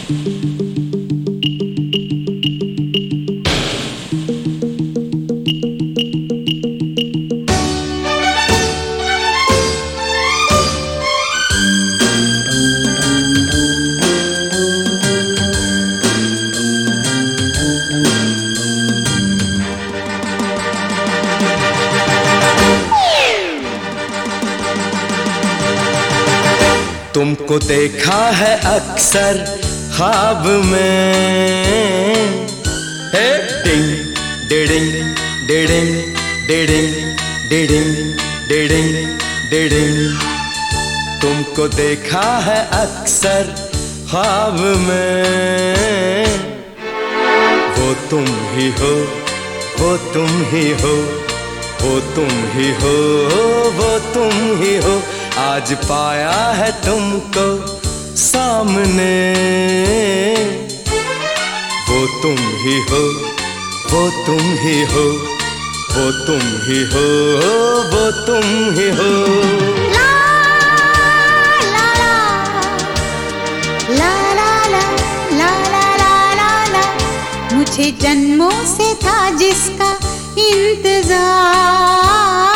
तुमको देखा है अक्सर ख्वाब में, हे डिंग डिडिंग डिडिंग डिडिंग डिडिंग डिडिंग डिडिंग। तुमको देखा है अक्सर ख्वाब में, वो तुम ही हो, वो तुम ही हो, वो तुम ही हो, वो तुम ही हो। आज पाया है तुमको सामने, वो तुम ही हो, वो तुम ही हो, वो तुम ही हो, वो तुम ही हो। ला ला ला ला ला ला ला ला ला ला। मुझे जन्मों से था जिसका इंतजार,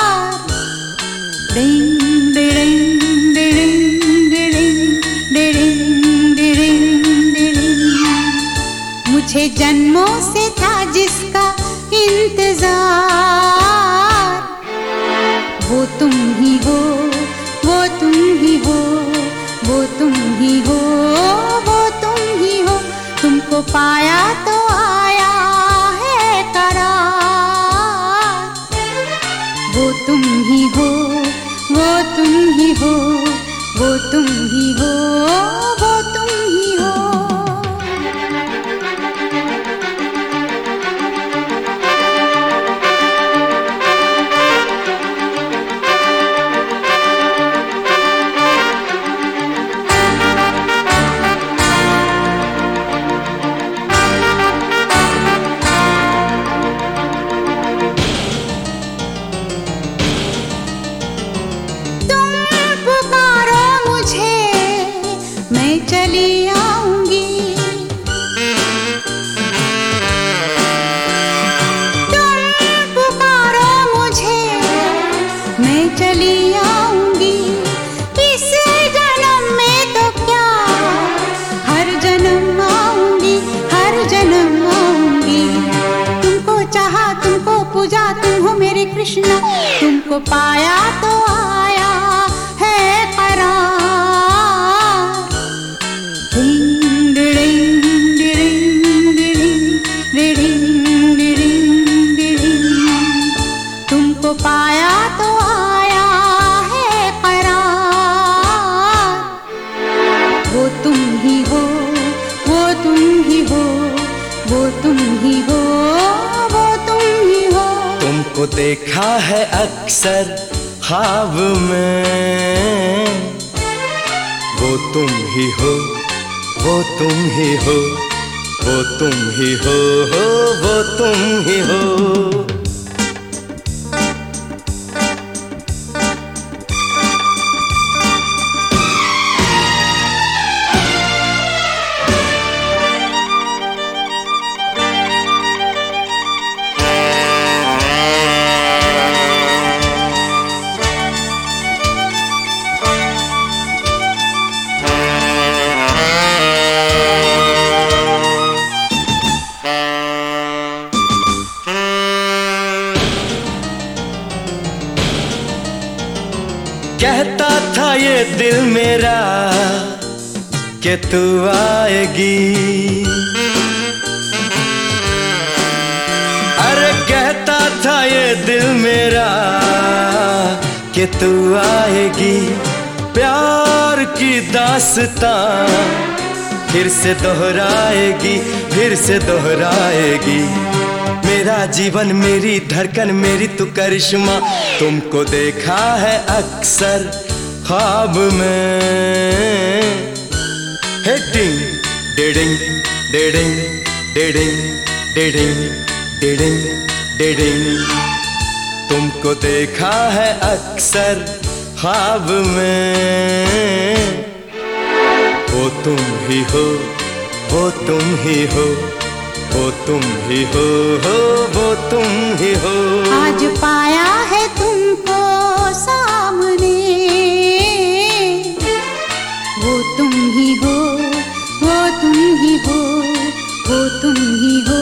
डिंग डिडिंग डिडिंग डिडिंग डिडिंग डिडिंग डिडिंग। मुझे जन्मों से था जिसका इंतजार, वो तुम ही हो, वो तुम ही हो, वो तुम ही हो, वो तुम ही हो। तुमको पाया तो आया है करार, वो तुम ही हो, वो तुम ही हो, वो तुम ही हो, वो तुम ही हो। चली आऊंगी, तुम पुकारो मुझे, मैं चली आऊंगी। इस जन्म में तो क्या, हर जन्म आऊंगी, हर जन्म आऊंगी। तुमको चाहा, तुमको पूजा, तुम हो मेरे कृष्ण। तुमको पाया तो आया है करार, तुमको पाया तो आया है करार। वो तुम ही हो, वो तुम ही हो, वो तुम ही हो, वो तुम ही हो। तुमको देखा है अक्सर ख्वाब में, वो तुम ही हो, वो तुम ही हो, वो तुम ही हो, वो तुम ही हो। कहता था ये दिल मेरा कि तू आएगी, अरे कहता था ये दिल मेरा कि तू आएगी। प्यार की दास्तां फिर से दोहराएगी, फिर से दोहराएगी। मेरा जीवन, मेरी धड़कन, मेरी तू करिश्मा। तुमको देखा है अक्सर ख्वाब में, हे डिंग डिडिंग डिडिंग डिडिंग डिडिंग डिडिंग डिडिंग। तुमको देखा है अक्सर ख्वाब में, वो तुम ही हो, वो तुम ही हो, वो तुम ही हो, वो तुम ही हो। आज पाया है तुमको सामने, वो तुम ही हो, वो तुम ही हो, वो तुम ही हो।